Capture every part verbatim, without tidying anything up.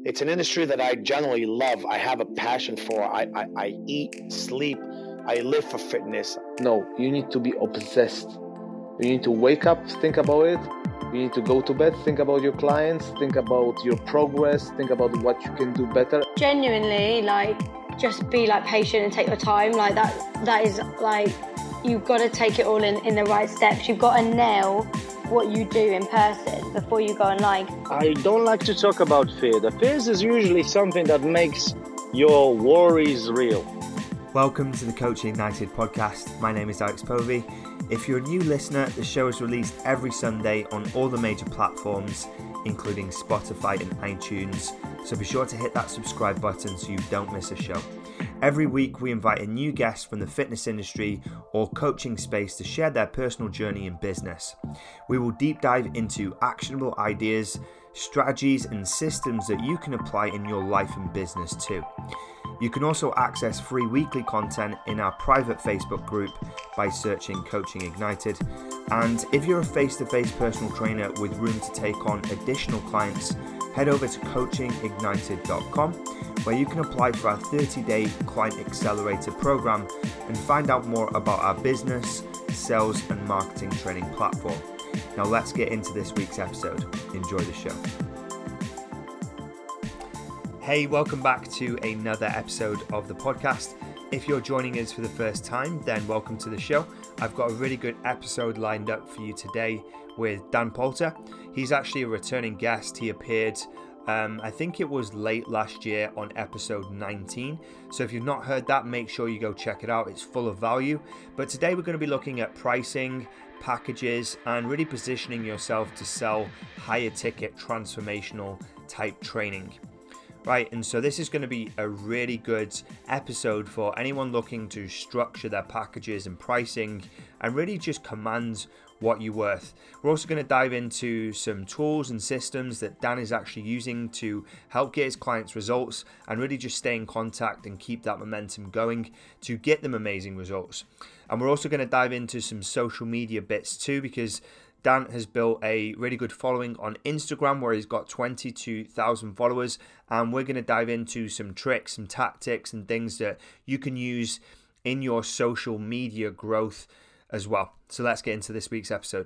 It's an industry that I generally love. I have a passion for. I, I, I eat, sleep, I live for fitness. No, you need to be obsessed. You need to wake up, think about it. You need to go to bed, think about your clients, think about your progress, think about what you can do better. Genuinely, like, just be like patient and take your time. Like that, that is like, you've got to take it all in, in the right steps. You've got to nail what you do in person before you go online. I don't like to talk about fear. The fears is usually something that makes your worries real. Welcome to the Coaching Ignited podcast. My name is Alex Povey. If you're a new listener, the show is released every Sunday on all the major platforms, including Spotify and iTunes. So be sure to hit that subscribe button so you don't miss a show. Every week we invite a new guest from the fitness industry or coaching space to share their personal journey in business. We will deep dive into actionable ideas, strategies and systems that you can apply in your life and business too. You can also access free weekly content in our private Facebook group by searching Coaching Ignited. And if you're a face-to-face personal trainer with room to take on additional clients, head over to coaching ignited dot com, where you can apply for our thirty-day Client Accelerator program and find out more about our business, sales and marketing training platform. Now let's get into this week's episode. Enjoy the show. Hey, welcome back to another episode of the podcast. If you're joining us for the first time, then welcome to the show. I've got a really good episode lined up for you today with Dan Poulter. He's actually a returning guest. He appeared, um, I think it was late last year on episode nineteen. So if you've not heard that, make sure you go check it out. It's full of value. But today we're going to be looking at pricing, packages, and really positioning yourself to sell higher ticket transformational type training. Right, and so this is going to be a really good episode for anyone looking to structure their packages and pricing and really just command what you're worth. We're also going to dive into some tools and systems that Dan is actually using to help get his clients results and really just stay in contact and keep that momentum going to get them amazing results. And we're also going to dive into some social media bits too, because Dan has built a really good following on Instagram where he's got twenty-two thousand followers, and we're going to dive into some tricks, some tactics and things that you can use in your social media growth as well. So let's get into this week's episode.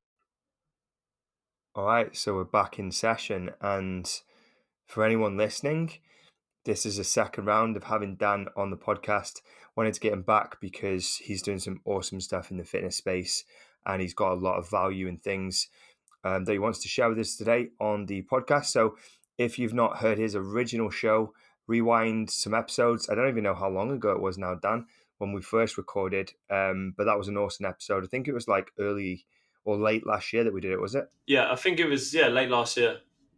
All right, so we're back in session, and for anyone listening, this is a second round of having Dan on the podcast. Wanted to get him back because he's doing some awesome stuff in the fitness space. And he's got a lot of value in things um, that he wants to share with us today on the podcast. So if you've not heard his original show, rewind some episodes. I don't even know how long ago it was now, Dan, when we first recorded. Um, but that was an awesome episode. I think it was like early or late last year that we did it, was it? Yeah, I think it was, yeah, late last year.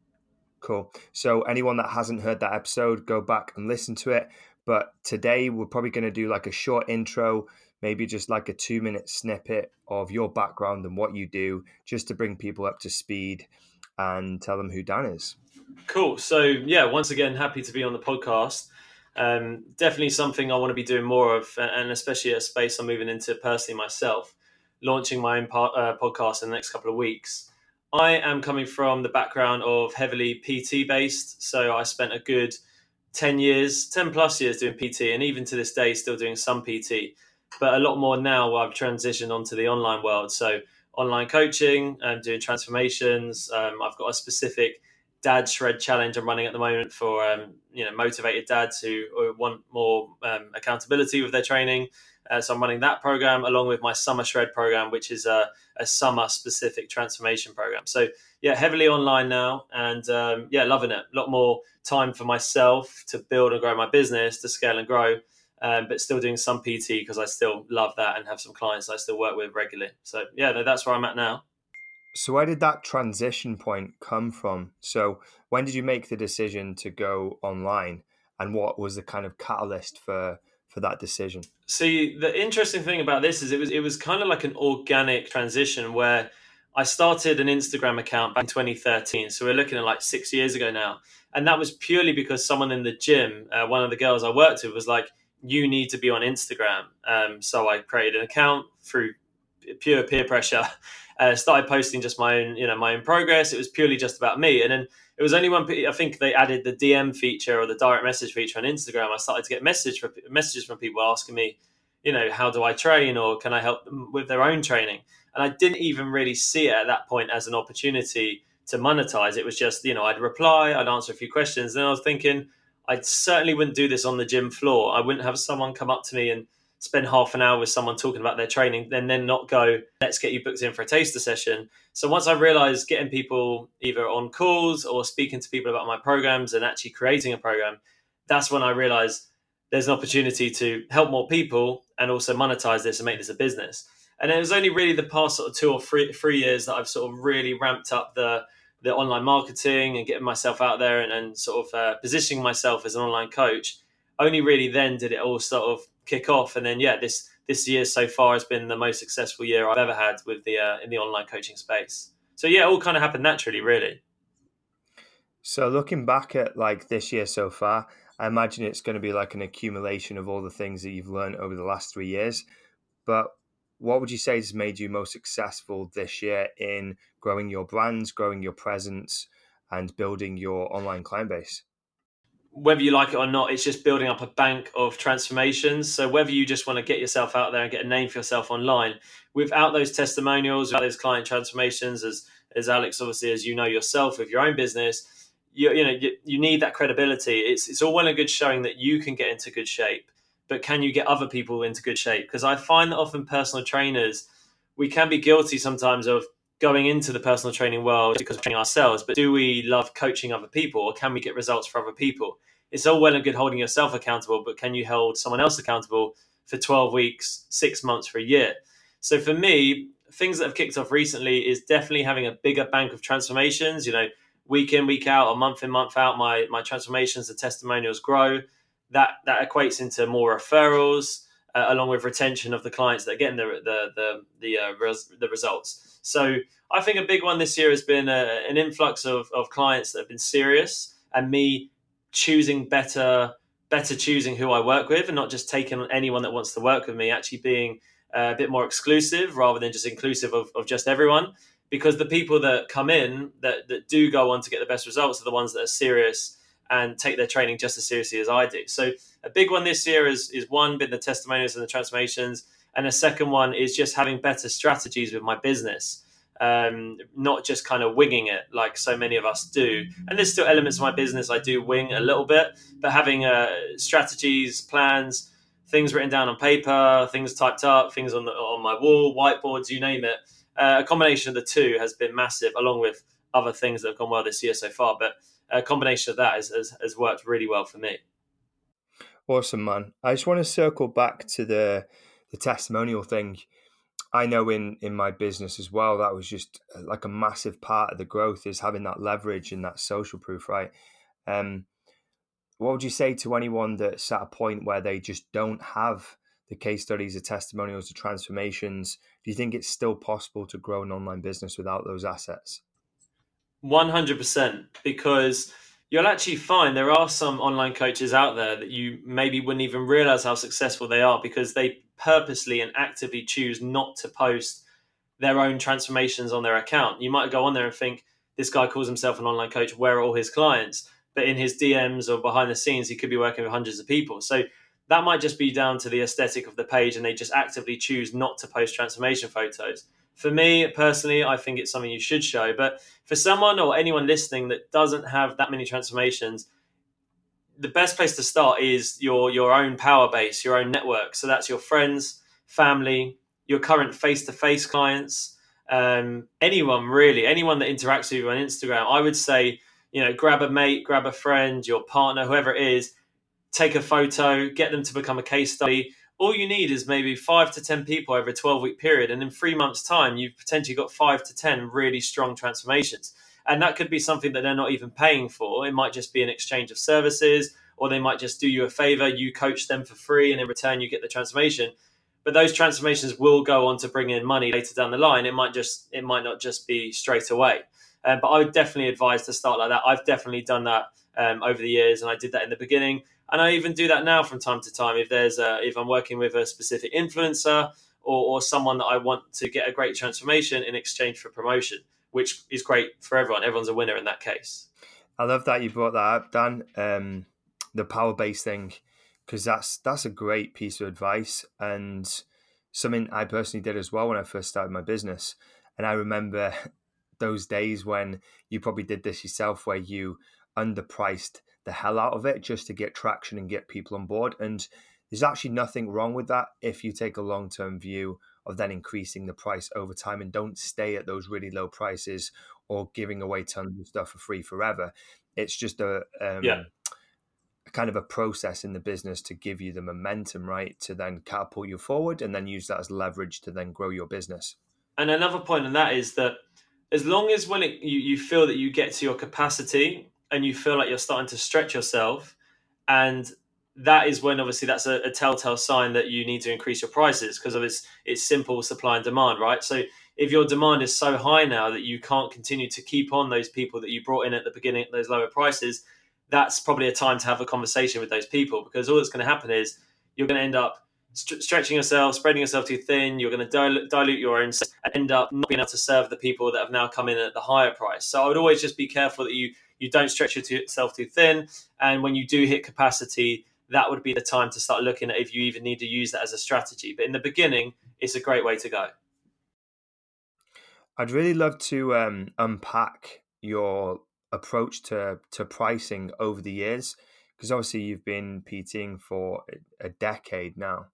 Cool. So anyone that hasn't heard that episode, go back and listen to it. But today we're probably going to do like a short intro, maybe just like a two minute snippet of your background and what you do, just to bring people up to speed and tell them who Dan is. Cool. So yeah, once again, happy to be on the podcast. Um, definitely something I want to be doing more of, and especially a space I'm moving into personally myself, launching my own po- uh, podcast in the next couple of weeks. I am coming from the background of heavily P T based. So I spent a good ten years, ten plus years doing P T, and even to this day, still doing some P T. But a lot more now where I've transitioned onto the online world. So online coaching, I'm doing transformations. Um, I've got a specific dad shred challenge I'm running at the moment for um, you know motivated dads who want more um, accountability with their training. Uh, so I'm running that program along with my summer shred program, which is a, a summer specific transformation program. So yeah, heavily online now, and um, yeah, loving it. A lot more time for myself to build and grow my business, to scale and grow. Um, but still doing some P T because I still love that and have some clients I still work with regularly. So yeah, that's where I'm at now. So where did that transition point come from? So when did you make the decision to go online, and what was the kind of catalyst for for that decision? See, the interesting thing about this is it was it was kind of like an organic transition where I started an Instagram account back in twenty thirteen. So we're looking at like six years ago now. And that was purely because someone in the gym, uh, one of the girls I worked with was like, you need to be on Instagram. Um, so I created an account through pure peer pressure, uh, started posting just my own, you know, my own progress. It was purely just about me. And then it was only when I think they added the D M feature or the direct message feature on Instagram, I started to get message for, messages from people asking me, you know, how do I train, or can I help them with their own training? And I didn't even really see it at that point as an opportunity to monetize. It was just, you know, I'd reply, I'd answer a few questions. Then I was thinking, I certainly wouldn't do this on the gym floor. I wouldn't have someone come up to me and spend half an hour with someone talking about their training, then then not go, let's get you booked in for a taster session. So once I realized getting people either on calls or speaking to people about my programs and actually creating a program, that's when I realized there's an opportunity to help more people and also monetize this and make this a business. And it was only really the past sort of two or three, three years that I've sort of really ramped up the the online marketing and getting myself out there and, and sort of uh, positioning myself as an online coach. Only really then did it all sort of kick off. And then, yeah, this this year so far has been the most successful year I've ever had with the uh, in the online coaching space. So yeah, it all kind of happened naturally, really. So looking back at like this year so far, I imagine it's going to be like an accumulation of all the things that you've learned over the last three years. But what would you say has made you most successful this year in growing your brands, growing your presence, and building your online client base? Whether you like it or not, it's just building up a bank of transformations. So whether you just want to get yourself out there and get a name for yourself online, without those testimonials, without those client transformations, as as Alex, obviously, as you know yourself with your own business, you you know you, you need that credibility. It's it's all well and good showing that you can get into good shape, but can you get other people into good shape? Because I find that often personal trainers, we can be guilty sometimes of going into the personal training world because we're training ourselves, but do we love coaching other people, or can we get results for other people? It's all well and good holding yourself accountable, but can you hold someone else accountable for twelve weeks, six months, for a year? So for me, things that have kicked off recently is definitely having a bigger bank of transformations. You know, week in, week out, or month in, month out, my my transformations, the testimonials grow. That that equates into more referrals, uh, along with retention of the clients that are getting the the the the, uh, res, the results. So I think a big one this year has been a, an influx of, of clients that have been serious, and me choosing better, better choosing who I work with, and not just taking on anyone that wants to work with me, actually being a bit more exclusive rather than just inclusive of, of just everyone. Because the people that come in that, that do go on to get the best results are the ones that are serious and take their training just as seriously as I do. So a big one this year is, is one, been the testimonials and the transformations. And a second one is just having better strategies with my business, um, not just kind of winging it like so many of us do. And there's still elements of my business I do wing a little bit, but having uh, strategies, plans, things written down on paper, things typed up, things on the, on my wall, whiteboards, you name it. Uh, a combination of the two has been massive, along with other things that have gone well this year so far. But a combination of that has, has, has worked really well for me. Awesome, man. I just want to circle back to the the testimonial thing. I know in, in my business as well, that was just like a massive part of the growth, is having that leverage and that social proof, right? Um, what would you say to anyone that's at a point where they just don't have the case studies, the testimonials, the transformations? Do you think it's still possible to grow an online business without those assets? one hundred percent, because you'll actually find there are some online coaches out there that you maybe wouldn't even realize how successful they are, because they purposely and actively choose not to post their own transformations on their account. You might go on there and think, this guy calls himself an online coach, where are all his clients? But in his D Ms or behind the scenes, he could be working with hundreds of people. So that might just be down to the aesthetic of the page, and they just actively choose not to post transformation photos. For me personally, I think it's something you should show. But for someone or anyone listening that doesn't have that many transformations, the best place to start is your your own power base, your own network. So that's your friends, family, your current face-to-face clients, um, anyone really, anyone that interacts with you on Instagram. I would say, you know, grab a mate, grab a friend, your partner, whoever it is, take a photo, get them to become a case study. All you need is maybe five to ten people over a twelve-week period. And in three months' time, you've potentially got five to ten really strong transformations. And that could be something that they're not even paying for. It might just be an exchange of services, or they might just do you a favor. You coach them for free, and in return, you get the transformation. But those transformations will go on to bring in money later down the line. It might just, it might not just be straight away. Um, but I would definitely advise to start like that. I've definitely done that um, over the years, and I did that in the beginning. And I even do that now from time to time. If there's a, if I'm working with a specific influencer or, or someone that I want to get a great transformation in exchange for promotion, which is great for everyone. Everyone's a winner in that case. I love that you brought that up, Dan. Um, the power base thing, because that's that's a great piece of advice and something I personally did as well when I first started my business. And I remember those days when you probably did this yourself, where you underpriced the hell out of it just to get traction and get people on board. And there's actually nothing wrong with that if you take a long-term view of then increasing the price over time and don't stay at those really low prices or giving away tons of stuff for free forever. It's just a, um, Yeah. a kind of a process in the business to give you the momentum, right? To then catapult you forward and then use that as leverage to then grow your business. And another point on that is that as long as when it, you, you feel that you get to your capacity and you feel like you're starting to stretch yourself, and that is when obviously that's a, a telltale sign that you need to increase your prices, because of its it's simple supply and demand, right? So if your demand is so high now that you can't continue to keep on those people that you brought in at the beginning at those lower prices, that's probably a time to have a conversation with those people, because all that's going to happen is you're going to end up st- stretching yourself, spreading yourself too thin. You're going to dil- dilute your own and end up not being able to serve the people that have now come in at the higher price. So I would always just be careful that you you don't stretch yourself too thin. And when you do hit capacity, that would be the time to start looking at if you even need to use that as a strategy. But in the beginning, it's a great way to go. I'd really love to um, unpack your approach to, to pricing over the years, because obviously you've been PTing for a decade now.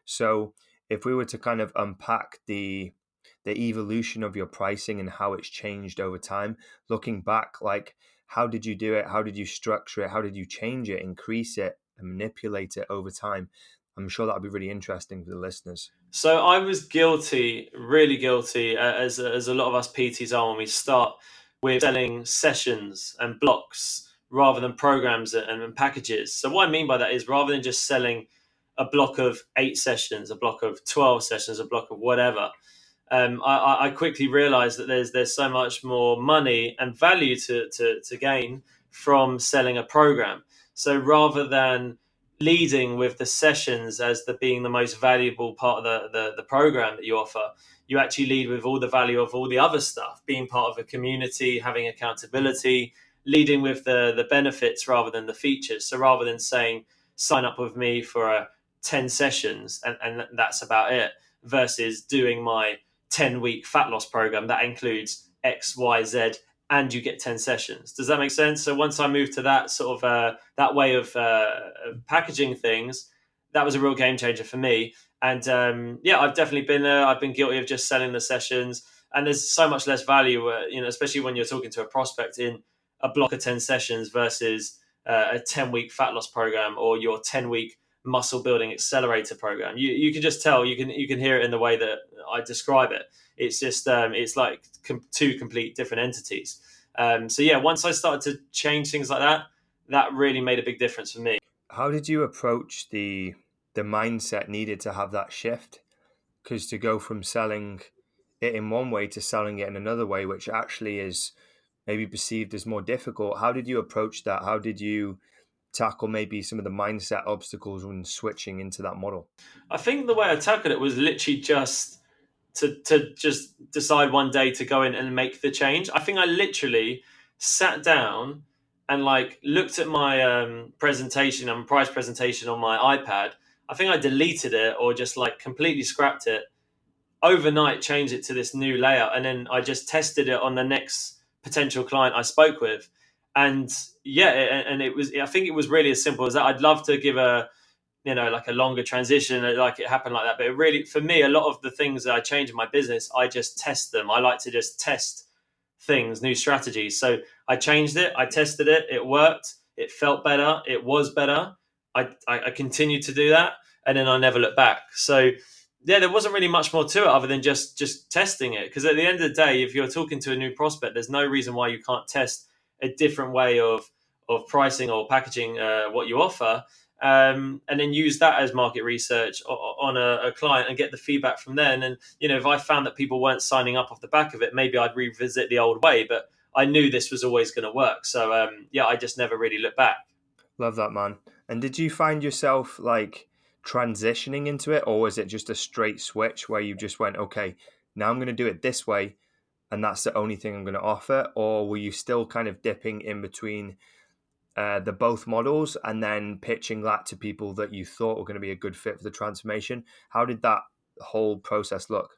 So if we were to kind of unpack the the evolution of your pricing and how it's changed over time, looking back, like how did you do it? How did you structure it? How did you change it, increase it, and manipulate it over time? I'm sure that would be really interesting for the listeners. So I was guilty, really guilty, uh, as, as a lot of us P Ts are when we start with selling sessions and blocks rather than programs and, and packages. So what I mean by that is, rather than just selling a block of eight sessions, a block of twelve sessions, a block of whatever, um, I, I quickly realized that there's there's so much more money and value to, to, to gain from selling a program. So rather than leading with the sessions as the being the most valuable part of the, the, the program that you offer, you actually lead with all the value of all the other stuff, being part of a community, having accountability, leading with the, the benefits rather than the features. So rather than saying, sign up with me for a ten sessions and, and that's about it, versus doing my ten week fat loss program that includes X, Y, Z, and you get ten sessions. Does that make sense? So once I moved to that sort of uh, that way of uh, packaging things, that was a real game changer for me. And um, yeah, I've definitely been uh, I've been guilty of just selling the sessions, and there's so much less value, uh, you know, especially when you're talking to a prospect, in a block of ten sessions versus uh, a ten week fat loss program or your ten week muscle building accelerator program. You you can just tell, you can you can hear it in the way that I describe it. It's just um, it's like com- two complete different entities. Um, so yeah, once I started to change things like that, that really made a big difference for me. How did you approach the the mindset needed to have that shift? Because to go from selling it in one way to selling it in another way, which actually is maybe perceived as more difficult, how did you approach that? How did you tackle maybe some of the mindset obstacles when switching into that model? I think the way I tackled it was literally just to to just decide one day to go in and make the change. I think I literally sat down and like looked at my um, presentation and price presentation on my iPad. I think I deleted it or just like completely scrapped it overnight, changed it to this new layout, and then I just tested it on the next potential client I spoke with. And yeah, and it was, I think it was really as simple as that. I'd love to give a, you know, like a longer transition, like it happened like that. But it really, for me, a lot of the things that I change in my business, I just test them. I like to just test things, new strategies. So I changed it, I tested it, it worked, it felt better, it was better. I, I, I continued to do that, and then I never looked back. So yeah, there wasn't really much more to it other than just just testing it. Because at the end of the day, if you're talking to a new prospect, there's no reason why you can't test a different way of of pricing or packaging uh, what you offer, um, and then use that as market research on a, a client and get the feedback from there. And then, you know, if I found that people weren't signing up off the back of it, maybe I'd revisit the old way. But I knew this was always going to work. So um, yeah, I just never really looked back. Love that, man. And did you find yourself like transitioning into it, or was it just a straight switch where you just went, okay, now I'm going to do it this way, and that's the only thing I'm going to offer? Or were you still kind of dipping in between uh, the both models and then pitching that to people that you thought were going to be a good fit for the transformation? How did that whole process look?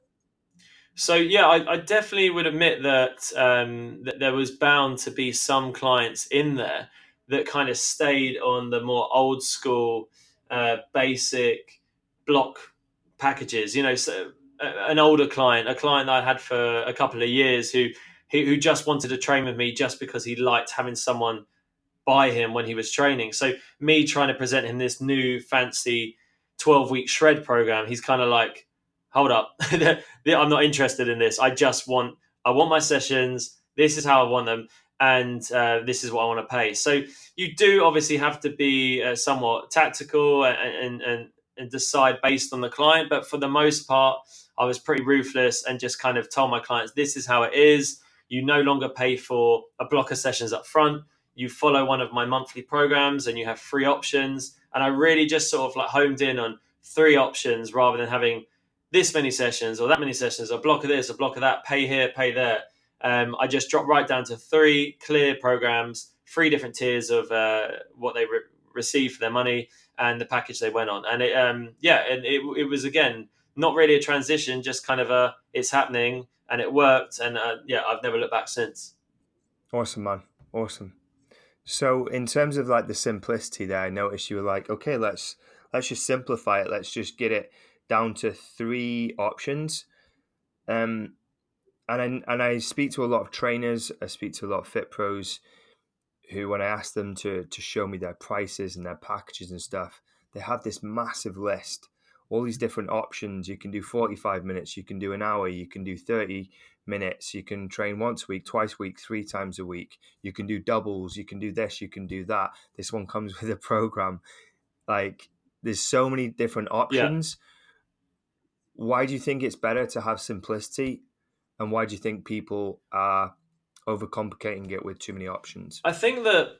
So yeah, I, I definitely would admit that um, that there was bound to be some clients in there that kind of stayed on the more old school, uh, basic block packages. You know, so a- an older client, a client that I had for a couple of years, who who who just wanted to train with me just because he liked having someone by him when he was training. So me trying to present him this new fancy twelve week shred program, he's kind of like, hold up, I'm not interested in this. I just want, I want my sessions. This is how I want them. And uh, this is what I want to pay. So you do obviously have to be uh, somewhat tactical and, and, and decide based on the client. But for the most part, I was pretty ruthless and just kind of told my clients, this is how it is. You no longer pay for a block of sessions up front. You follow one of my monthly programs and you have three options. And I really just sort of like homed in on three options rather than having this many sessions or that many sessions, a block of this, a block of that, pay here, pay there. Um, I just dropped right down to three clear programs, three different tiers of uh, what they re- received for their money and the package they went on. And it, um, yeah, and it, it was, again, not really a transition, just kind of a, it's happening and it worked. And uh, yeah, I've never looked back since. Awesome, man. Awesome. So in terms of like the simplicity there, I noticed you were like, okay, let's, let's just simplify it. Let's just get it down to three options. Um, and I, and I speak to a lot of trainers, I speak to a lot of fit pros who, when I ask them to, to show me their prices and their packages and stuff, they have this massive list, all these different options. You can do forty-five minutes, you can do an hour, you can do thirty minutes, you can train once a week, twice a week, three times a week. You can do doubles, you can do this, you can do that. This one comes with a program. Like, there's so many different options. Yeah. Why do you think it's better to have simplicity? And why do you think people are overcomplicating it with too many options? I think that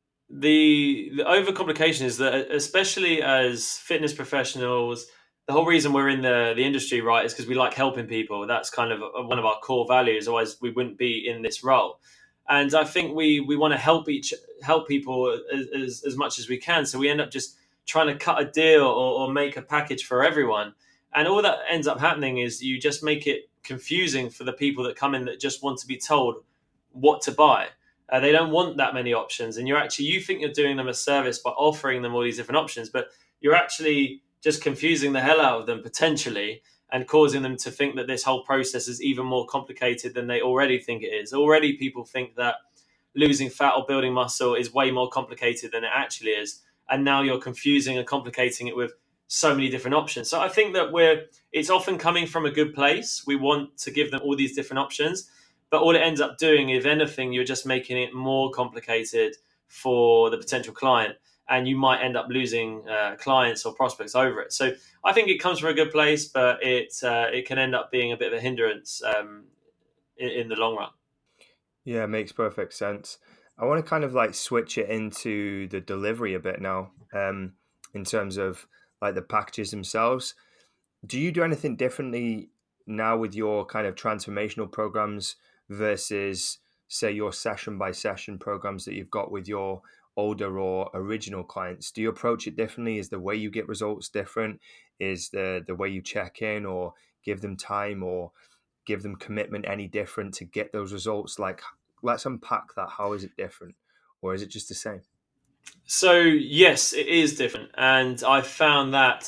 the the overcomplication is that, especially as fitness professionals, the whole reason we're in the, the industry, right, is because we like helping people. That's kind of one of our core values. Otherwise, we wouldn't be in this role. And I think we we want to help each help people as, as, as much as we can. So we end up just trying to cut a deal or, or make a package for everyone. And all that ends up happening is you just make it confusing for the people that come in that just want to be told what to buy. Uh, they don't want that many options. And you're actually, you think you're doing them a service by offering them all these different options, but you're actually just confusing the hell out of them potentially and causing them to think that this whole process is even more complicated than they already think it is. Already people think that losing fat or building muscle is way more complicated than it actually is. And now you're confusing and complicating it with so many different options. So I think that we're, it's often coming from a good place. We want to give them all these different options, but all it ends up doing, if anything, you're just making it more complicated for the potential client, and you might end up losing uh, clients or prospects over it. So I think it comes from a good place, but it uh, it can end up being a bit of a hindrance um, in, in the long run. Yeah, it makes perfect sense. I want to kind of like switch it into the delivery a bit now, um, in terms of like the packages themselves. Do you do anything differently now with your kind of transformational programs versus, say, your session by session programs that you've got with your older or original clients? Do you approach it differently? Is the way you get results different? Is the the way you check in or give them time or give them commitment any different to get those results? Like, let's unpack that. How is it different, or is it just the same? So yes, it is different, and I found that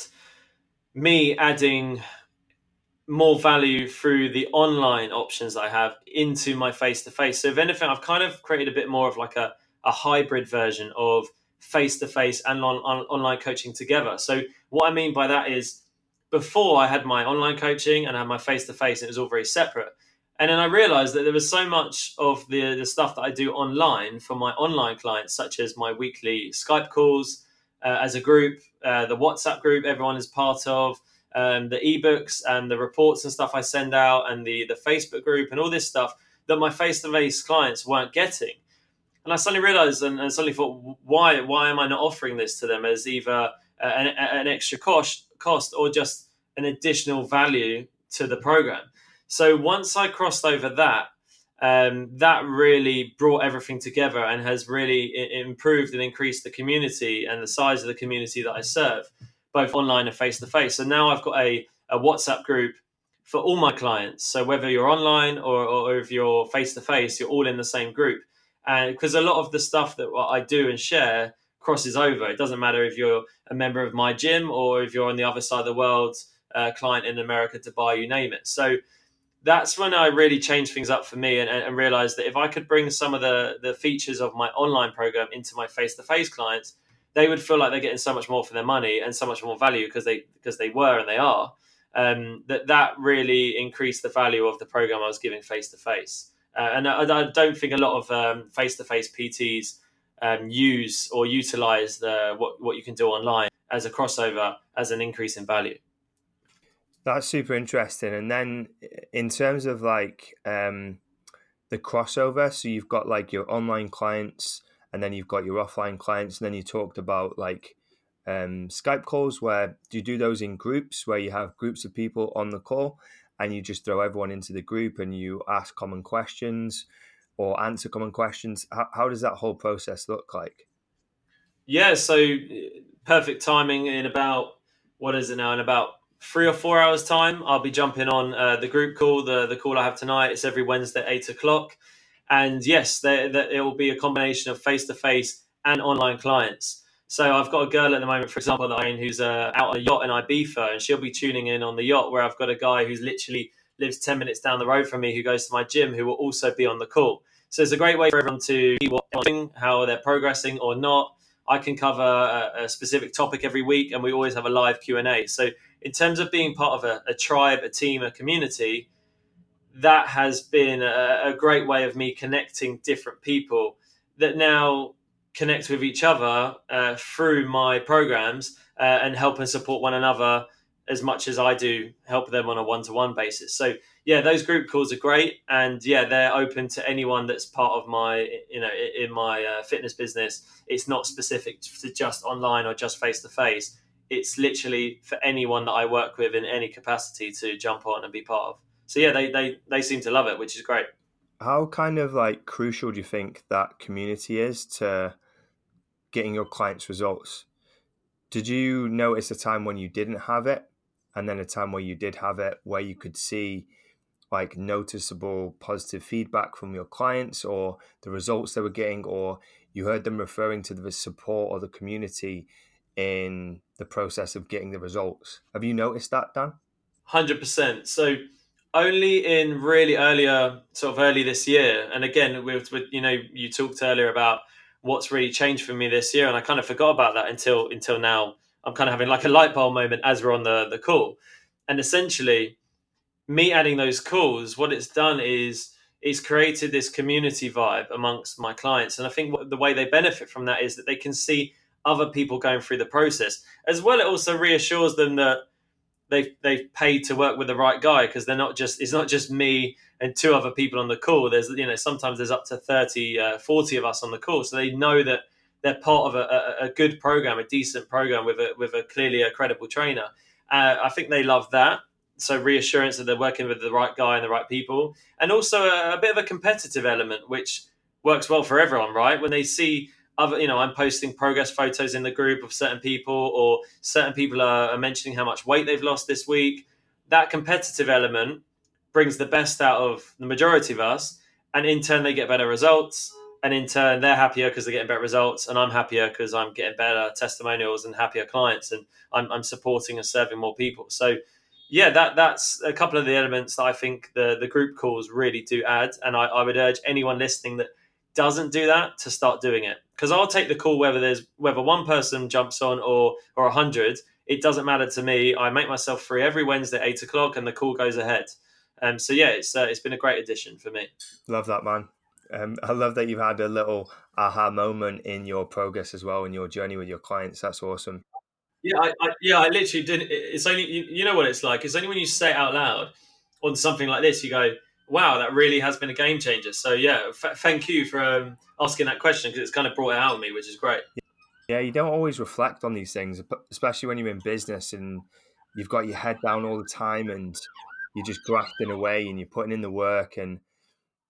me adding more value through the online options that I have into my face-to-face. So if anything, I've kind of created a bit more of like a, a hybrid version of face-to-face and on, on, online coaching together. So what I mean by that is, before I had my online coaching and I had my face-to-face, and it was all very separate. And then I realized that there was so much of the, the stuff that I do online for my online clients, such as my weekly Skype calls uh, as a group, uh, the WhatsApp group everyone is part of, um, the ebooks and the reports and stuff I send out, and the, the Facebook group and all this stuff that my face-to-face clients weren't getting. And I suddenly realized and, and suddenly thought, why why am I not offering this to them as either an, an extra cost, cost or just an additional value to the program? So once I crossed over that, um, that really brought everything together and has really I- improved and increased the community and the size of the community that I serve, both online and face to face. So now I've got a, a WhatsApp group for all my clients. So whether you're online or, or if you're face to face, you're all in the same group. And because a lot of the stuff that I do and share crosses over. It doesn't matter if you're a member of my gym or if you're on the other side of the world, uh, client in America, Dubai, you name it. So that's when I really changed things up for me and, and realized that if I could bring some of the, the features of my online program into my face-to-face clients, they would feel like they're getting so much more for their money and so much more value because they because they were and they are. Um, that that really increased the value of the program I was giving face-to-face. Uh, and I, I don't think a lot of um, face-to-face P Ts um, use or utilize the, what, what you can do online as a crossover, as an increase in value. That's super interesting. And then in terms of like um, the crossover, so you've got like your online clients and then you've got your offline clients. And then you talked about like um, Skype calls. Where do you do those in groups where you have groups of people on the call and you just throw everyone into the group and you ask common questions or answer common questions? How, how does that whole process look like? Yeah, so perfect timing. In about, what is it now? In about three or four hours time, I'll be jumping on uh, the group call, the, the call I have tonight. It's every Wednesday at eight o'clock. And yes, there, there, it will be a combination of face-to-face and online clients. So I've got a girl at the moment, for example, that I who's uh, out on a yacht in Ibiza, and she'll be tuning in on the yacht, where I've got a guy who's literally lives ten minutes down the road from me who goes to my gym, who will also be on the call. So it's a great way for everyone to see what they're doing, how they're progressing or not. I can cover a, a specific topic every week, and we always have a live Q and A. So in terms of being part of a, a tribe, a team, a community, that has been a, a great way of me connecting different people that now connect with each other uh, through my programs uh, and help and support one another as much as I do help them on a one-to-one basis. So yeah, those group calls are great, and yeah, they're open to anyone that's part of my, you know, in my uh, fitness business. It's not specific to just online or just face-to-face. It's literally for anyone that I work with in any capacity to jump on and be part of. So yeah, they, they, they seem to love it, which is great. How kind of like crucial do you think that community is to getting your clients results? Did you notice a time when you didn't have it and then a time where you did have it, where you could see like noticeable positive feedback from your clients or the results they were getting, or you heard them referring to the support or the community in the process of getting the results? Have you noticed that, Dan? one hundred percent. So only in really earlier, sort of early this year. And again, with, with you know, you talked earlier about what's really changed for me this year, and I kind of forgot about that until until now. I'm kind of having like a light bulb moment as we're on the, the call. And essentially, me adding those calls, what it's done is it's created this community vibe amongst my clients. And I think what, the way they benefit from that is that they can see other people going through the process. As well, it also reassures them that they've they've paid to work with the right guy, because they're not just it's not just me and two other people on the call. There's, you know, sometimes there's up to thirty, uh, forty of us on the call, so they know that they're part of a, a, a good program, a decent program with a with a clearly a credible trainer. Uh, I think they love that. So reassurance that they're working with the right guy and the right people, and also a, a bit of a competitive element, which works well for everyone, right? When they see other, you know, I'm posting progress photos in the group of certain people, or certain people are, are mentioning how much weight they've lost this week. That competitive element brings the best out of the majority of us, and in turn they get better results, and in turn they're happier because they're getting better results, and I'm happier because I'm getting better testimonials and happier clients, and I'm, I'm supporting and serving more people. So yeah, that that's a couple of the elements that I think the, the group calls really do add, and I, I would urge anyone listening that doesn't do that to start doing it, because I'll take the call whether there's whether one person jumps on or or a hundred. It doesn't matter to me. I make myself free every Wednesday at eight o'clock, and the call goes ahead. Um, so yeah, it's uh, it's been a great addition for me. Love that, man. Um, I love that you've had a little aha moment in your progress as well, in your journey with your clients. That's awesome. Yeah, I, I yeah, I literally didn't. It's only you, you know what it's like. It's only when you say it out loud on something like this, you go, "Wow, that really has been a game changer." So yeah, f- thank you for um, asking that question, because it's kind of brought it out of me, which is great. Yeah, you don't always reflect on these things, especially when you're in business and you've got your head down all the time and you're just grafting away and you're putting in the work. And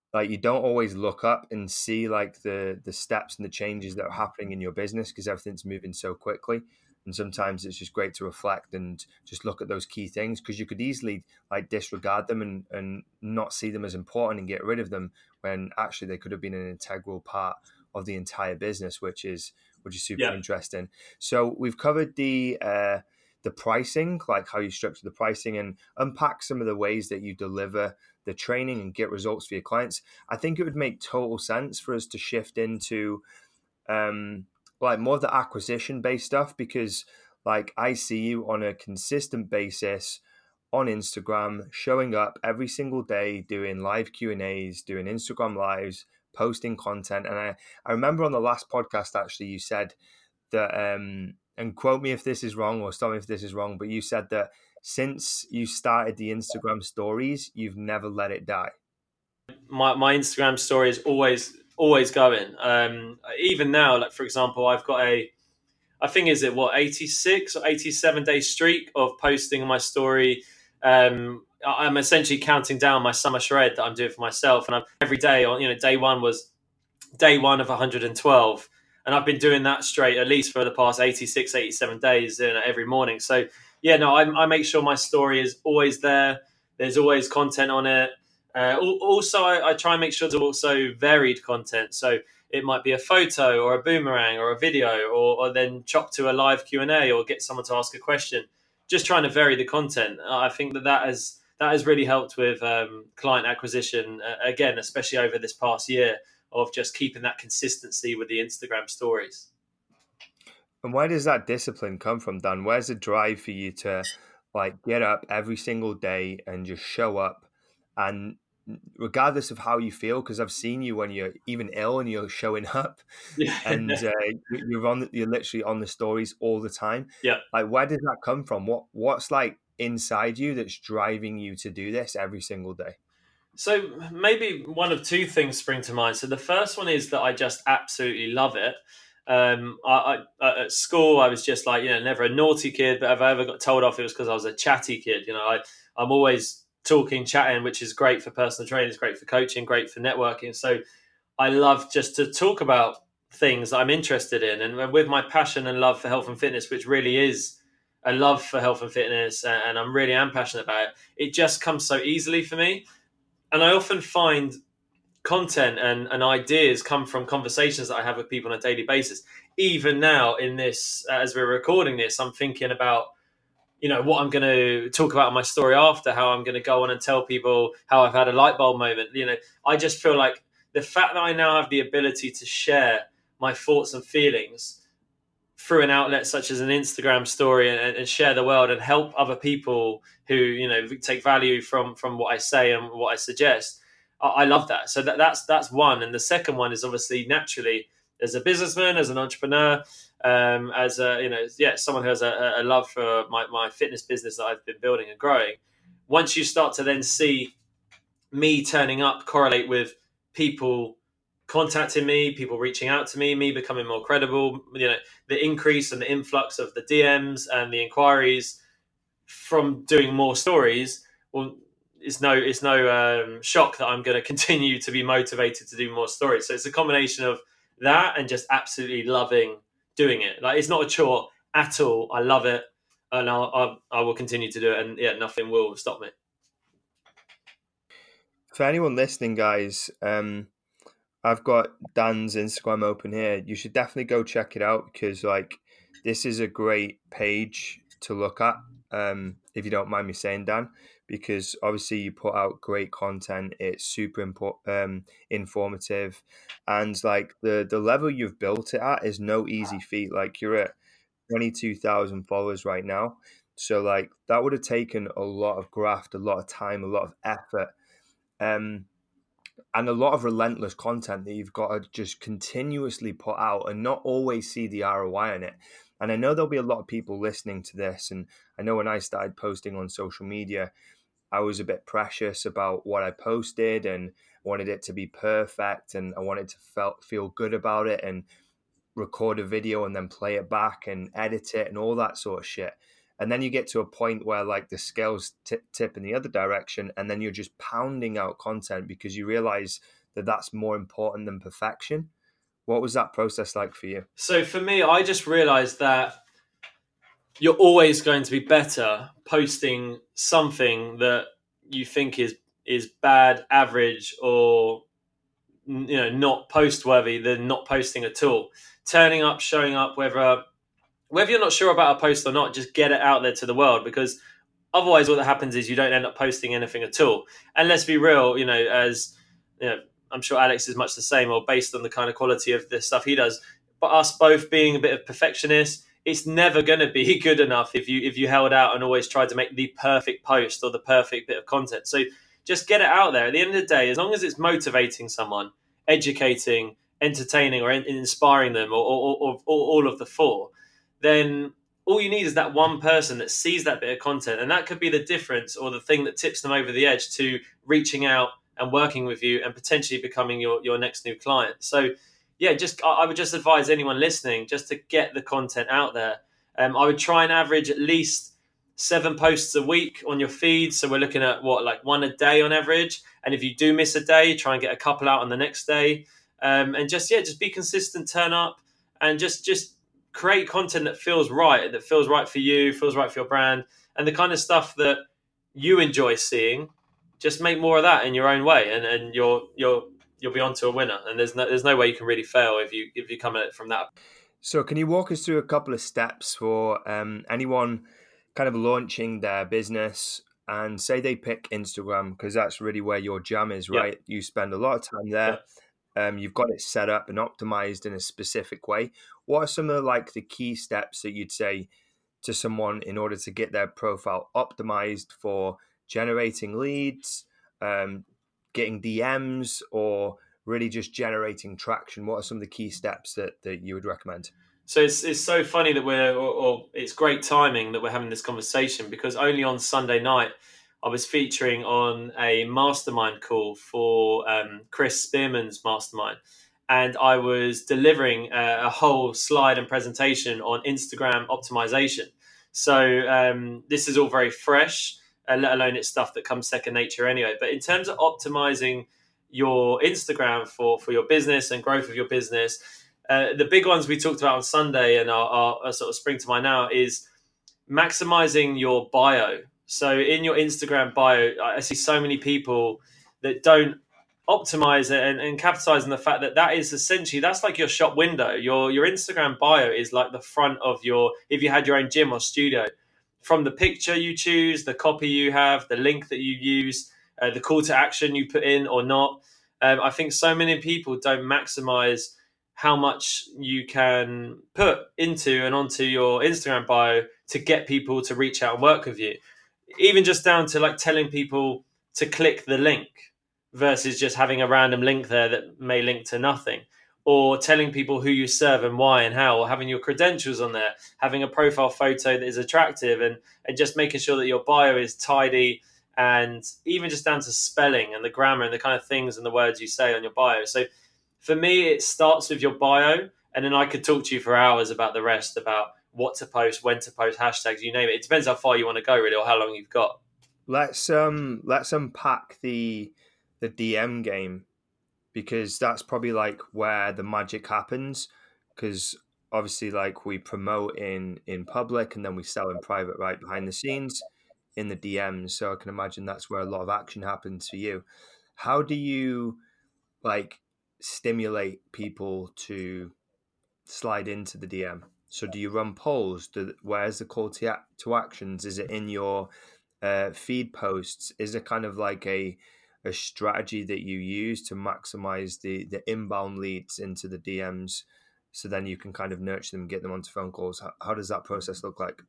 like you don't always look up and see like the the steps and the changes that are happening in your business because everything's moving so quickly. And sometimes it's just great to reflect and just look at those key things, because you could easily like disregard them and, and not see them as important and get rid of them when actually they could have been an integral part of the entire business, which is which is super Yeah. interesting. So we've covered the uh, the pricing, like how you structure the pricing, and unpack some of the ways that you deliver the training and get results for your clients. I think it would make total sense for us to shift into um, like more of the acquisition based stuff, because like I see you on a consistent basis on Instagram, showing up every single day, doing live Q and A's, doing Instagram lives, posting content. And I, I remember on the last podcast, actually, you said that, um, and quote me if this is wrong or stop me if this is wrong, but you said that since you started the Instagram stories, you've never let it die. My, my Instagram story is always, always going. Um, even now, like for example, I've got a, I think is it what, eighty-six or eighty-seven day streak of posting my story. Um, I'm essentially counting down my summer shred that I'm doing for myself. And I'm every day on, you know, day one was day one of one hundred twelve. And I've been doing that straight at least for the past eighty-six, eighty-seven days, you know, every morning. So yeah, no, I, I make sure my story is always there. There's always content on it. Uh, also, I, I try and make sure to also varied content. So it might be a photo or a boomerang or a video, or, or then chop to a live Q and A or get someone to ask a question. Just trying to vary the content. I think that that has, that has really helped with um, client acquisition, uh, again, especially over this past year, of just keeping that consistency with the Instagram stories. And where does that discipline come from, Dan? Where's the drive for you to like get up every single day and just show up, and regardless of how you feel, because I've seen you when you're even ill and you're showing up, Yeah. and uh, you're on, you're literally on the stories all the time. Yeah. Like, where does that come from? What what's like inside you that's driving you to do this every single day? So maybe one of two things spring to mind. So the first one is that I just absolutely love it. Um, I, I, at school, I was just like, you know, never a naughty kid, but if I ever got told off, it was because I was a chatty kid. You know, I, I'm always talking, chatting, which is great for personal training, it's great for coaching, great for networking. So I love just to talk about things that I'm interested in. And with my passion and love for health and fitness, which really is a love for health and fitness, and I'm really am passionate about it, it just comes so easily for me. And I often find content and, and ideas come from conversations that I have with people on a daily basis. Even now in this, uh, as we're recording this, I'm thinking about, you know, what I'm going to talk about in my story after, how I'm going to go on and tell people how I've had a light bulb moment. You know, I just feel like the fact that I now have the ability to share my thoughts and feelings through an outlet such as an Instagram story, and, and share the world and help other people who, you know, take value from, from what I say and what I suggest. I, I love that. So that, that's, that's one. And the second one is obviously naturally as a businessman, as an entrepreneur, um, as a, you know, yeah, someone who has a, a love for my, my fitness business that I've been building and growing. Once you start to then see me turning up correlate with people contacting me, people reaching out to me, me becoming more credible, you know, the increase and the influx of the D Ms and the inquiries from doing more stories, well, it's no, it's no um, shock that I'm going to continue to be motivated to do more stories. So it's a combination of that and just absolutely loving doing it. Like, it's not a chore at all. I love it, and I'll, I'll, I will continue to do it. And yeah, nothing will stop me. For anyone listening, guys, um, I've got Dan's Instagram open here. You should definitely go check it out, because like this is a great page to look at, um, if you don't mind me saying, Dan, because obviously you put out great content. It's super important, um, informative, and like the the level you've built it at is no easy feat. Like, you're at twenty-two thousand followers right now, so like that would have taken a lot of graft, a lot of time, a lot of effort. Um, and a lot of relentless content that you've got to just continuously put out and not always see the R O I on it. And I know there'll be a lot of people listening to this. And I know when I started posting on social media, I was a bit precious about what I posted and wanted it to be perfect. And I wanted to felt, feel good about it and record a video and then play it back and edit it and all that sort of shit. And then you get to a point where like the scales tip, tip in the other direction, and then you're just pounding out content because you realize that that's more important than perfection. What was that process like for you? So for me, I just realized that you're always going to be better posting something that you think is is bad, average, or you know not post worthy than not posting at all. Turning up, showing up, whether whether you're not sure about a post or not, just get it out there to the world, because otherwise what that happens is you don't end up posting anything at all. And let's be real, you know, as you know, I'm sure Alex is much the same, or based on the kind of quality of the stuff he does. But us both being a bit of perfectionists, it's never going to be good enough if you if you held out and always tried to make the perfect post or the perfect bit of content. So just get it out there. At the end of the day, as long as it's motivating someone, educating, entertaining, or inspiring them, or, or, or, or all of the four, then all you need is that one person that sees that bit of content, and that could be the difference or the thing that tips them over the edge to reaching out and working with you and potentially becoming your, your next new client. So yeah, just I would just advise anyone listening just to get the content out there. Um, I would try and average at least seven posts a week on your feed. So we're looking at what, like one a day on average. And if you do miss a day, try and get a couple out on the next day. Um, and just, yeah, just be consistent, turn up, and just, just create content that feels right, that feels right for you, feels right for your brand, and the kind of stuff that you enjoy seeing. Just make more of that in your own way, and, and you're, you're, you'll be onto a winner. And there's no, there's no way you can really fail if you, if you come at it from that. So can you walk us through a couple of steps for um, anyone kind of launching their business, and say they pick Instagram, because that's really where your jam is, right? Yeah. You spend a lot of time there. Yeah. Um, you've got it set up and optimized in a specific way. What are some of like the key steps that you'd say to someone in order to get their profile optimized for generating leads, um, getting D Ms, or really just generating traction? What are some of the key steps that, that you would recommend? So it's it's so funny that we're, or, or it's great timing that we're having this conversation, because only on Sunday night I was featuring on a mastermind call for um, Chris Spearman's mastermind, and I was delivering a, a whole slide and presentation on Instagram optimization. So um, this is all very fresh, uh, let alone it's stuff that comes second nature anyway. But in terms of optimizing your Instagram for, for your business and growth of your business, Uh, the big ones we talked about on Sunday and are, are, are sort of spring to mind now is maximizing your bio. So in your Instagram bio, I see so many people that don't optimize it and, and capitalize on the fact that that is essentially, that's like your shop window. Your your Instagram bio is like the front of your, if you had your own gym or studio, from the picture you choose, the copy you have, the link that you use, uh, the call to action you put in or not. Um, I think so many people don't maximize how much you can put into and onto your Instagram bio to get people to reach out and work with you. Even just down to like telling people to click the link versus just having a random link there that may link to nothing, or telling people who you serve and why and how, or having your credentials on there, having a profile photo that is attractive, and, and just making sure that your bio is tidy, and even just down to spelling and the grammar and the kind of things and the words you say on your bio. So for me, it starts with your bio, and then I could talk to you for hours about the rest, about what to post, when to post, hashtags, you name it. It depends how far you want to go, really, or how long you've got. Let's um let's unpack the the D M game, because that's probably like where the magic happens. Because obviously, like, we promote in in public and then we sell in private, right behind the scenes in the D Ms. So I can imagine that's where a lot of action happens for you. How do you like stimulate people to slide into the D M? So do you run polls? Do, where's the call to, to actions? Is it in your uh, feed posts? Is it kind of like a a strategy that you use to maximize the the inbound leads into the D Ms, so then you can kind of nurture them, get them onto phone calls? How, how does that process look like?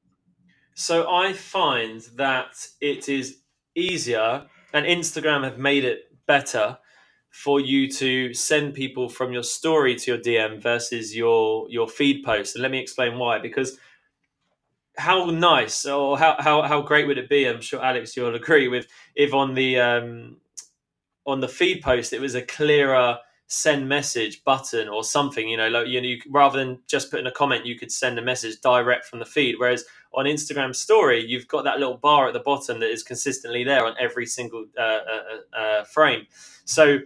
So I find that it is easier, and Instagram have made it better, for you to send people from your story to your D M versus your your feed post. And let me explain why. Because how nice, or how how, how great would it be, I'm sure Alex you'll agree with, if on the um, on the feed post it was a clearer send message button or something, you know, like, you know, you, rather than just putting a comment, you could send a message direct from the feed. Whereas on Instagram story, you've got that little bar at the bottom that is consistently there on every single uh, uh, uh, frame. So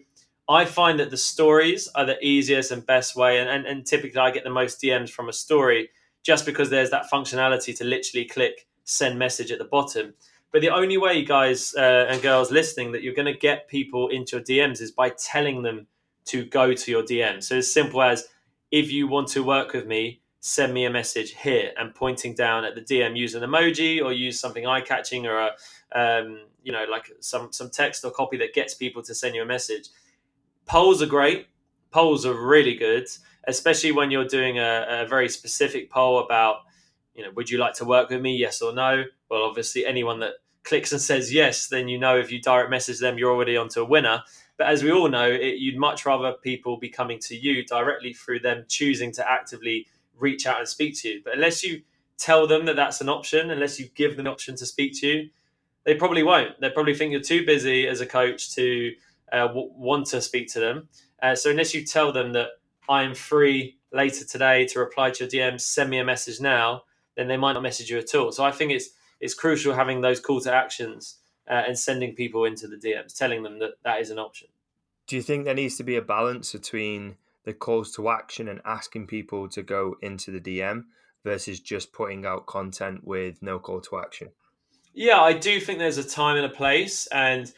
I find that the stories are the easiest and best way. And, and, and typically I get the most D Ms from a story just because there's that functionality to literally click send message at the bottom. But the only way, guys uh, and girls listening, that you're going to get people into your D Ms is by telling them to go to your D M. So as simple as, if you want to work with me, send me a message here, and pointing down at the D M, use an emoji or use something eye-catching or a, um, you know, like some, some text or copy that gets people to send you a message. Polls are great. Polls are really good, especially when you're doing a, a very specific poll about, you know, would you like to work with me? Yes or no? Well, obviously anyone that clicks and says yes, then you know if you direct message them, you're already onto a winner. But as we all know, it, you'd much rather people be coming to you directly through them choosing to actively reach out and speak to you. But unless you tell them that that's an option, unless you give them the option to speak to you, they probably won't. They probably think you're too busy as a coach to uh, w- want to speak to them. Uh, so unless you tell them that I am free later today to reply to your D Ms, send me a message now, then they might not message you at all. So I think it's it's crucial having those call to actions uh, and sending people into the D Ms, telling them that that is an option. Do you think there needs to be a balance between the calls to action and asking people to go into the D M versus just putting out content with no call to action? Yeah, I do think there's a time and a place. And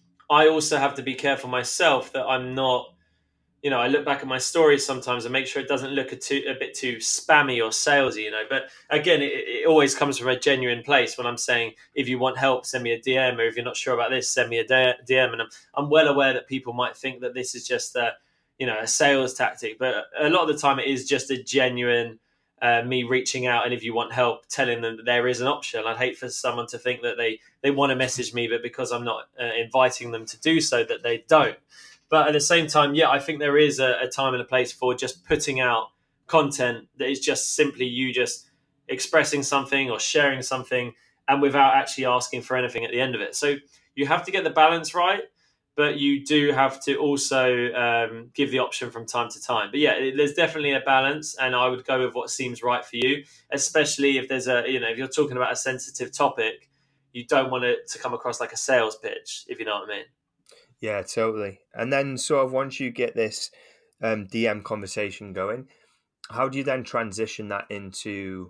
I also have to be careful myself that I'm not, you know, I look back at my stories sometimes and make sure it doesn't look a, too, a bit too spammy or salesy, you know. But again, it, it always comes from a genuine place when I'm saying, if you want help, send me a D M, or if you're not sure about this, send me a D M. And I'm, I'm well aware that people might think that this is just a, you know, a sales tactic. But a lot of the time it is just a genuine uh, me reaching out. And if you want help, telling them that there is an option. I'd hate for someone to think that they, they want to message me, but because I'm not uh, inviting them to do so, that they don't. But at the same time, yeah, I think there is a, a time and a place for just putting out content that is just simply you just expressing something or sharing something, and without actually asking for anything at the end of it. So you have to get the balance right, but you do have to also um, give the option from time to time. But yeah, there's definitely a balance, and I would go with what seems right for you, especially if there's a, you know, if you're talking about a sensitive topic, you don't want it to come across like a sales pitch, if you know what I mean. Yeah, totally. And then sort of once you get this um, D M conversation going, how do you then transition that into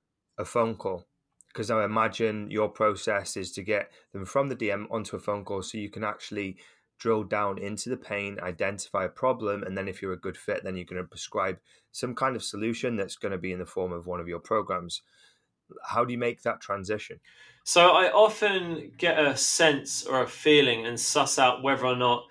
a phone call? Because I imagine your process is to get them from the D M onto a phone call so you can actually drill down into the pain, identify a problem, and then if you're a good fit, then you're going to prescribe some kind of solution that's going to be in the form of one of your programs. How do you make that transition? So I often get a sense or a feeling and suss out whether or not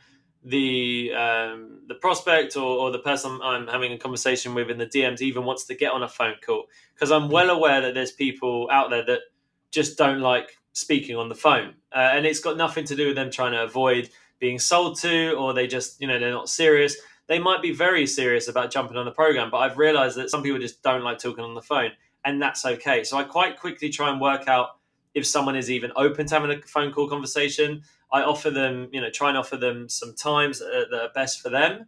the um, the prospect or, or the person I'm having a conversation with in the D Ms even wants to get on a phone call. Because I'm well aware that there's people out there that just don't like speaking on the phone. Uh, and it's got nothing to do with them trying to avoid being sold to, or they just, you know, they're not serious. They might be very serious about jumping on the program, but I've realized that some people just don't like talking on the phone, and that's okay. So I quite quickly try and work out if someone is even open to having a phone call conversation. I offer them, you know, try and offer them some times that are best for them.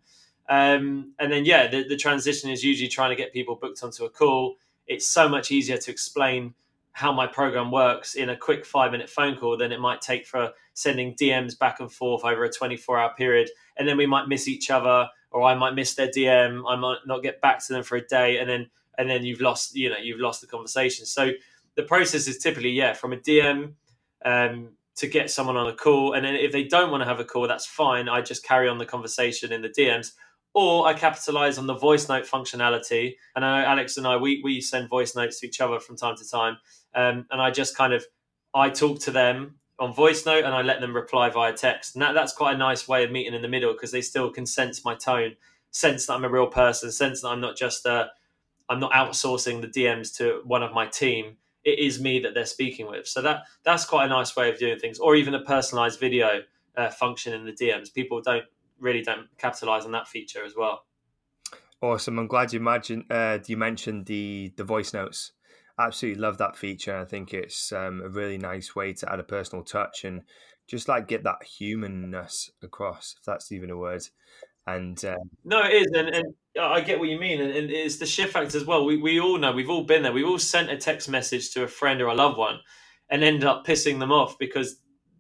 Um, and then, yeah, the, the transition is usually trying to get people booked onto a call. It's so much easier to explain how my program works in a quick five minute phone call than it might take for sending D Ms back and forth over a twenty-four hour period. And then we might miss each other, or I might miss their D M. I might not get back to them for a day. And then, and then you've lost, you know, you've lost the conversation. So the process is typically, yeah, from a D M um, to get someone on a call. And then if they don't want to have a call, that's fine. I just carry on the conversation in the D Ms. Or I capitalize on the voice note functionality. And I know Alex and I, we, we send voice notes to each other from time to time. Um, and I just kind of, I talk to them on voice note and I let them reply via text. And that, that's quite a nice way of meeting in the middle, because they still can sense my tone, sense that I'm a real person, sense that I'm not just, uh, I'm not outsourcing the D Ms to one of my team. It is me that they're speaking with. So that that's quite a nice way of doing things. Or even a personalized video uh, function in the D Ms. People don't really don't capitalize on that feature as well. Awesome. I'm glad you mentioned, uh, you mentioned the, the voice notes. Absolutely love that feature. I think it's um, a really nice way to add a personal touch and just like get that humanness across, if that's even a word. And uh, no, it is. And, and I get what you mean. And, and it's the shift factor as well. We, we all know, we've all been there. We've all sent a text message to a friend or a loved one and end up pissing them off because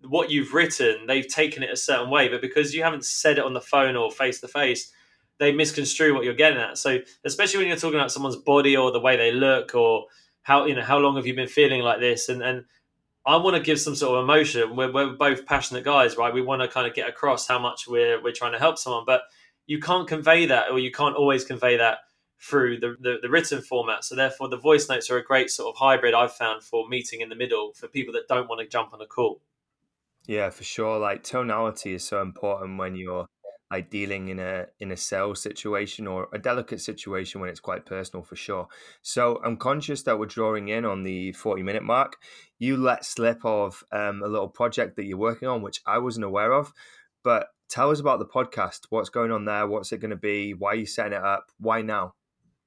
what you've written, they've taken it a certain way, but because you haven't said it on the phone or face to face, they misconstrue what you're getting at. So especially when you're talking about someone's body or the way they look, or how, you know, how long have you been feeling like this? And, and I want to give some sort of emotion. We're, we're both passionate guys, right? We want to kind of get across how much we're, we're trying to help someone, but you can't convey that, or you can't always convey that through the, the, the written format. So therefore the voice notes are a great sort of hybrid I've found for meeting in the middle for people that don't want to jump on a call. Yeah, for sure. Like tonality is so important when you're like dealing in a in a sales situation or a delicate situation when it's quite personal, for sure. So I'm conscious that we're drawing in on the forty minute mark. You let slip of um, a little project that you're working on, which I wasn't aware of, but tell us about the podcast. What's going on there? What's it going to be? Why are you setting it up? Why now?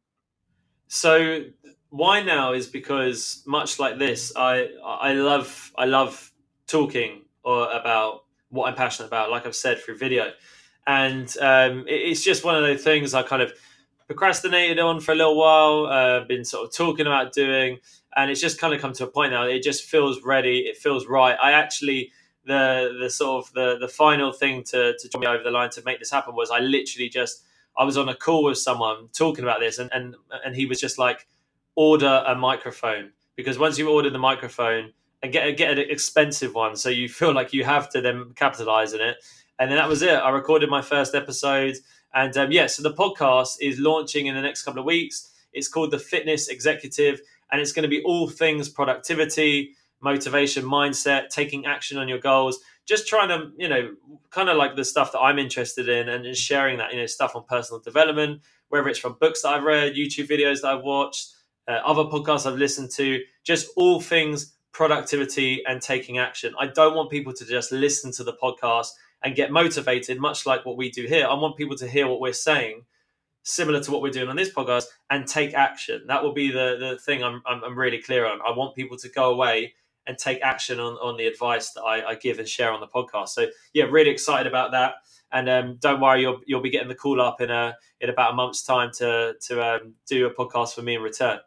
So why now is because, much like this, I I love I love talking or about what I'm passionate about, like I've said, through video. And um, it, it's just one of those things I kind of procrastinated on for a little while, uh, been sort of talking about doing, and it's just kind of come to a point now. It just feels ready. It feels right. I actually, the the sort of the the final thing to to draw me over the line to make this happen was I literally just, I was on a call with someone talking about this, and and and he was just like, order a microphone, because once you order the microphone, and get get an expensive one, so you feel like you have to then capitalize in it. And then that was it. I recorded my first episode, and um, yeah, so the podcast is launching in the next couple of weeks. It's called The Fitness Executive, and it's going to be all things productivity, motivation, mindset, taking action on your goals, just trying to, you know, kind of like the stuff that I'm interested in, and just sharing that, you know, stuff on personal development, whether it's from books that I've read, YouTube videos that I've watched, uh, other podcasts I've listened to, just all things productivity and taking action. I don't want people to just listen to the podcast and get motivated, much like what we do here. I want people to hear what we're saying, similar to what we're doing on this podcast, and take action. That will be the, the thing I'm, I'm I'm really clear on. I want people to go away and take action on, on the advice that I, I give and share on the podcast. So yeah, really excited about that. And um, don't worry, you'll you'll be getting the call up in a in about a month's time to to um, do a podcast for me in return.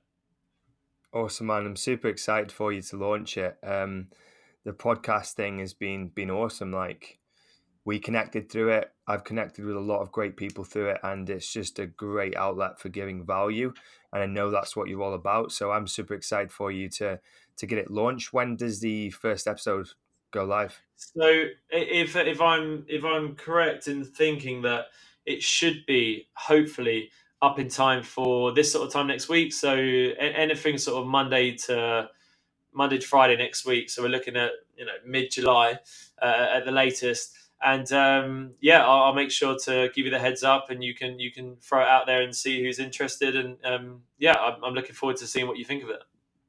Awesome, man. I'm super excited for you to launch it. Um, the podcast thing has been been awesome. Like, we connected through it. I've connected with a lot of great people through it, and it's just a great outlet for giving value. And I know that's what you're all about. So I'm super excited for you to to get it launched. When does the first episode go live? So if if I'm if I'm correct in thinking that it should be hopefully up in time for this sort of time next week. So anything sort of Monday to Monday to Friday next week. So we're looking at, you know, mid July uh, at the latest. And um, yeah, I'll, I'll make sure to give you the heads up, and you can you can throw it out there and see who's interested. And um, yeah, I'm, I'm looking forward to seeing what you think of it.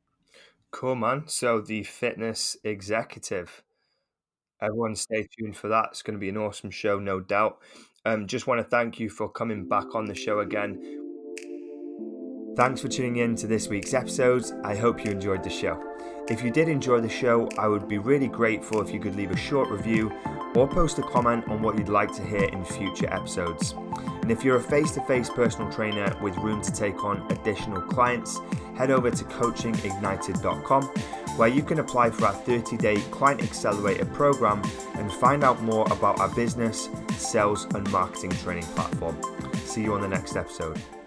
Cool, man. So The Fitness Executive. Everyone stay tuned for that. It's going to be an awesome show, no doubt. Um, just want to thank you for coming back on the show again. Thanks for tuning in to this week's episodes. I hope you enjoyed the show. If you did enjoy the show, I would be really grateful if you could leave a short review or post a comment on what you'd like to hear in future episodes. And if you're a face-to-face personal trainer with room to take on additional clients, head over to coaching ignited dot com, where you can apply for our thirty day Client Accelerator program and find out more about our business, sales, and marketing training platform. See you on the next episode.